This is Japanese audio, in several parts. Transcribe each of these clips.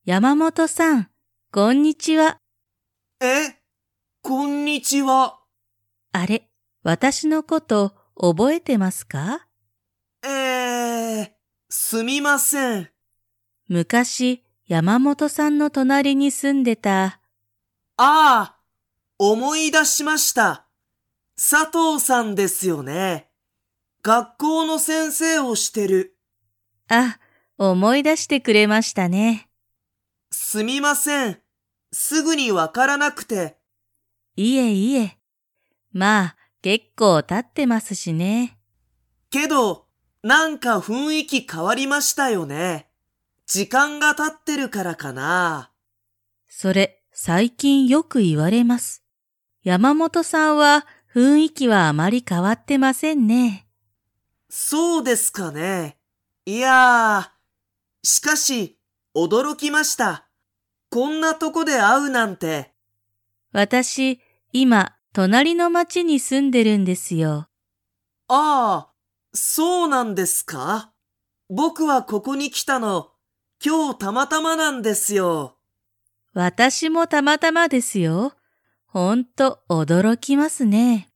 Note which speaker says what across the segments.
Speaker 1: 山本さん、こんにちは。
Speaker 2: こんにちは。
Speaker 1: あれ、私のこと覚えてますか？
Speaker 2: すみません。
Speaker 1: 昔、山本さんの隣に住んでた。
Speaker 2: ああ、思い出しました。佐藤さんですよね。学校の先生をしてる。
Speaker 1: あ、思い出してくれましたね。
Speaker 2: すみません。すぐにわからなくて。
Speaker 1: いえいえ。まあ、結構経ってますしね。
Speaker 2: けど、なんか雰囲気変わりましたよね。時間が経ってるからかな。
Speaker 1: それ、最近よく言われます。山本さんは雰囲気はあまり変わってませんね。
Speaker 2: そうですかね。いやー、しかし、驚きました。こんなとこで会うなんて。
Speaker 1: 私、今、隣の町に住んでるんですよ。
Speaker 2: ああ、そうなんですか？僕はここに来たの、今日たまたまなんですよ。
Speaker 1: 私もたまたまですよ。ほんと驚きますね。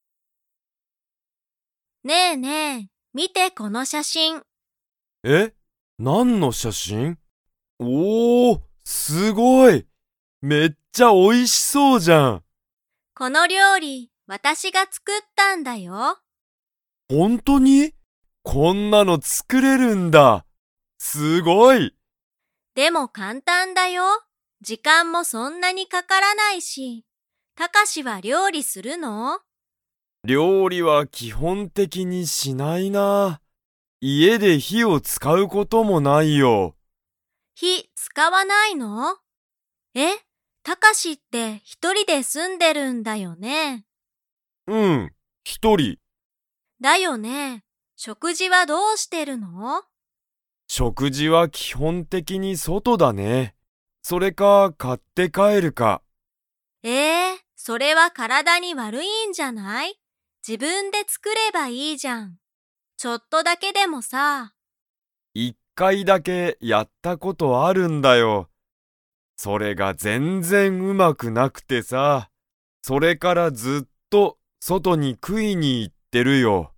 Speaker 3: ねえねえ、見てこの写真。
Speaker 4: 何の写真？おー、すごい！めっちゃ美味しそうじゃん。
Speaker 3: この料理、私が作ったんだよ。
Speaker 4: 本当に？こんなの作れるんだ。すごい！
Speaker 3: でも簡単だよ。時間もそんなにかからないし。たかしは料理するの？
Speaker 4: 料理は基本的にしないな。家で火を使うこともないよ。
Speaker 3: 火使わないの？たかしって一人で住んでるんだよね。
Speaker 4: うん、一人。
Speaker 3: だよね。食事はどうしてるの？
Speaker 4: 食事は基本的に外だね。それか買って帰るか。
Speaker 3: それは体に悪いんじゃない？自分で作ればいいじゃん。ちょっとだけでもさ。
Speaker 4: 一回だけやったことあるんだよ。それが全然うまくなくてさ。それからずっと外に食いに行ってるよ。